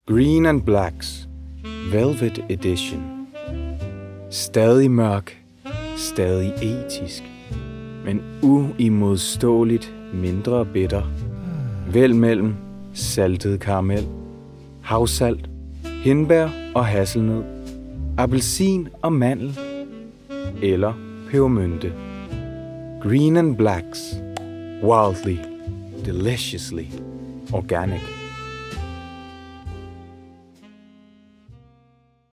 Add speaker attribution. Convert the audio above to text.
Speaker 1: Green and Blacks Velvet Edition. Stadig mørk, stadig etisk, men uimodståeligt mindre bitter. Vel mellem saltet karamel, havsalt, hindbær og hasselnød, appelsin og mandel eller pebermynte. Green and Blacks. Wildly, deliciously organic.